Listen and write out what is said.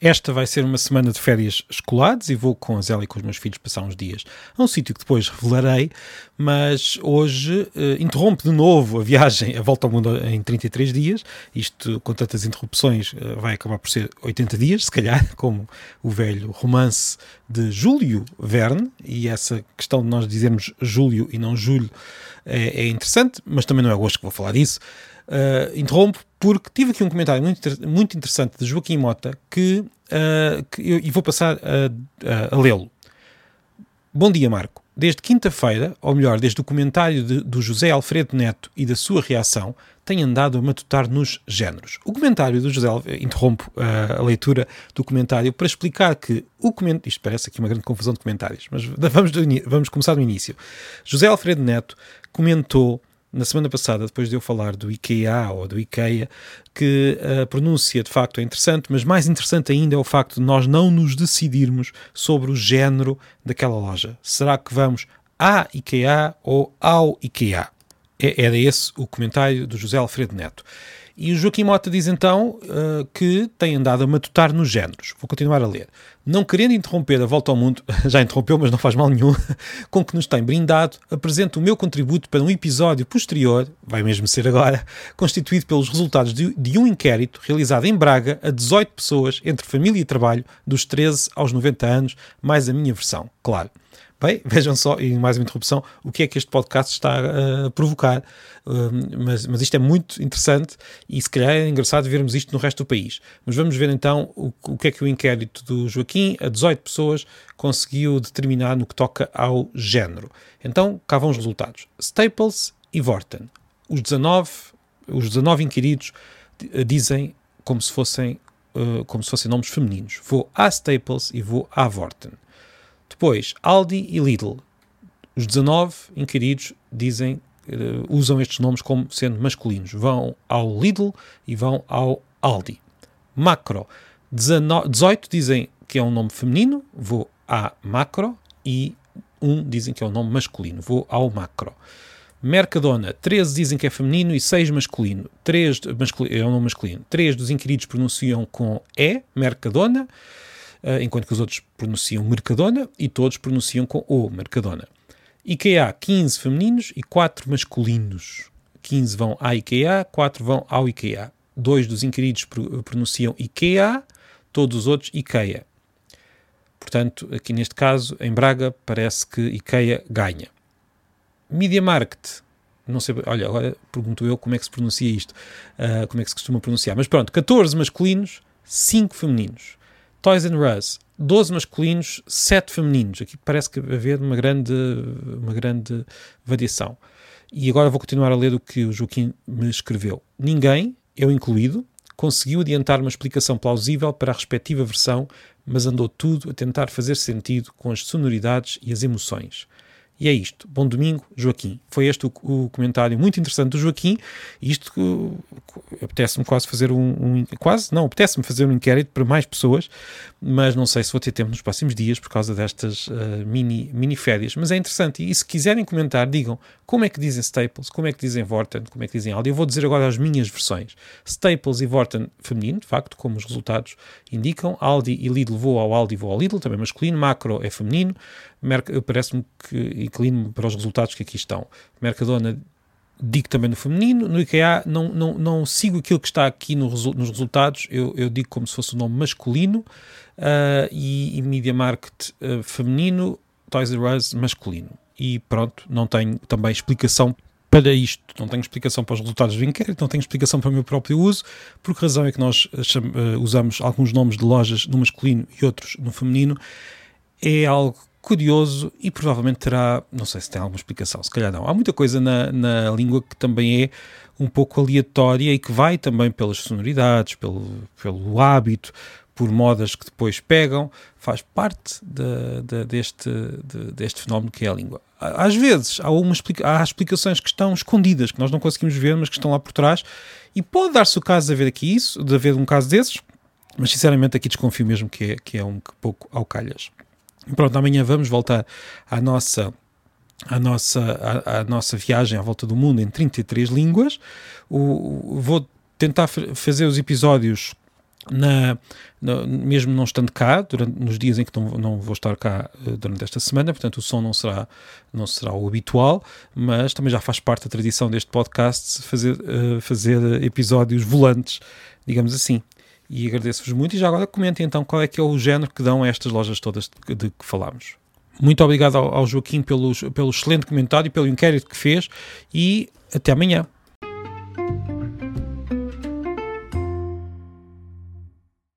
Esta vai ser uma semana de férias escolares e vou com a Zélia e com os meus filhos passar uns dias a um sítio que depois revelarei, mas hoje interrompo de novo a viagem, a volta ao mundo em 33 dias. Isto, com tantas interrupções, vai acabar por ser 80 dias, se calhar, como o velho romance de Júlio Verne, e essa questão de nós dizermos Júlio e não Júlio é interessante, mas também não é hoje que vou falar disso. Interrompo porque tive aqui um comentário muito interessante de Joaquim Mota que eu vou passar a lê-lo. Bom dia, Marco. Desde quinta-feira, ou melhor, desde o comentário do José Alfredo Neto e da sua reação, tenho andado a matutar nos géneros. O comentário do José, interrompo a leitura do comentário para explicar que isto parece aqui uma grande confusão de comentários, mas vamos começar do início. José Alfredo Neto comentou na semana passada, depois de eu falar do IKEA ou do IKEA, que a pronúncia de facto é interessante, mas mais interessante ainda é o facto de nós não nos decidirmos sobre o género daquela loja. Será que vamos à IKEA ou ao IKEA? Era esse o comentário do José Alfredo Neto. E o Joaquim Mota diz então que tem andado a matutar nos géneros. Vou continuar a ler. Não querendo interromper a volta ao mundo, já interrompeu, mas não faz mal nenhum, com que nos tem brindado, apresento o meu contributo para um episódio posterior, vai mesmo ser agora, constituído pelos resultados de um inquérito realizado em Braga a 18 pessoas, entre família e trabalho, dos 13 aos 90 anos, mais a minha versão, claro. Bem, vejam só, e mais uma interrupção, o que é que este podcast está a provocar, mas isto é muito interessante e se calhar é engraçado vermos isto no resto do país. Mas vamos ver então o que é que o inquérito do Joaquim, a 18 pessoas, conseguiu determinar no que toca ao género. Então, cá vão os resultados. Staples e Vorten. Os 19 inquiridos dizem como se fossem nomes femininos. Vou à Staples e vou à Vorten. Depois, Aldi e Lidl. Os 19 inquiridos usam estes nomes como sendo masculinos. Vão ao Lidl e vão ao Aldi. Macro. 18 dizem que é um nome feminino. Vou à Macro. E dizem que é um nome masculino. Vou ao Macro. Mercadona. 13 dizem que é feminino e 6 masculino. 3 é um nome masculino. 3 dos inquiridos pronunciam com Mercadona, enquanto que os outros pronunciam Mercadona e todos pronunciam com O, Mercadona. IKEA, 15 femininos e 4 masculinos. 15 vão à IKEA, 4 vão ao IKEA. 2 dos inquiridos pronunciam IKEA, todos os outros IKEA. Portanto, aqui neste caso, em Braga, parece que IKEA ganha. Media Market, não sei, olha, agora pergunto eu como é que se pronuncia isto, como é que se costuma pronunciar. Mas pronto, 14 masculinos, 5 femininos. Toys R Us, 12 masculinos, 7 femininos. Aqui parece que vai haver uma grande variação. E agora vou continuar a ler o que o Joaquim me escreveu. Ninguém, eu incluído, conseguiu adiantar uma explicação plausível para a respectiva versão, mas andou tudo a tentar fazer sentido com as sonoridades e as emoções. E é isto. Bom domingo, Joaquim. Foi este o comentário muito interessante do Joaquim. E isto apetece-me quase fazer apetece-me fazer um inquérito para mais pessoas, mas não sei se vou ter tempo nos próximos dias por causa destas mini férias. Mas é interessante. E se quiserem comentar, digam como é que dizem Staples, como é que dizem Vorten, como é que dizem Aldi. Eu vou dizer agora as minhas versões. Staples e Vorten feminino, de facto, como os resultados indicam. Aldi e Lidl, vou ao Aldi, vou ao Lidl, também masculino. Macro é feminino. Parece-me que inclino-me para os resultados que aqui estão. Mercadona, digo também no feminino. No IKEA, não sigo aquilo que está aqui nos resultados. Eu digo como se fosse o nome masculino. E Media Market feminino. Toys R Us masculino. E pronto, não tenho também explicação para isto. Não tenho explicação para os resultados do inquérito, não tenho explicação para o meu próprio uso. Por que razão é que nós usamos alguns nomes de lojas no masculino e outros no feminino? É algo curioso e provavelmente terá, não sei se tem alguma explicação, se calhar não. Há muita coisa na língua que também é um pouco aleatória e que vai também pelas sonoridades, pelo hábito, por modas que depois pegam, faz parte deste fenómeno que é a língua. Às vezes há explicações que estão escondidas, que nós não conseguimos ver, mas que estão lá por trás, e pode dar-se o caso de haver um caso desses, mas sinceramente aqui desconfio mesmo que é um pouco ao calhas. Pronto, amanhã vamos voltar à nossa viagem à volta do mundo em 33 línguas. Vou tentar fazer os episódios mesmo não estando cá, nos dias em que não vou estar cá durante esta semana, portanto o som não será o habitual, mas também já faz parte da tradição deste podcast fazer episódios volantes, digamos assim. E agradeço-vos muito, e já agora comentem então qual é que é o género que dão a estas lojas todas de que falámos. Muito obrigado ao Joaquim pelo excelente comentário, pelo inquérito que fez, e até amanhã.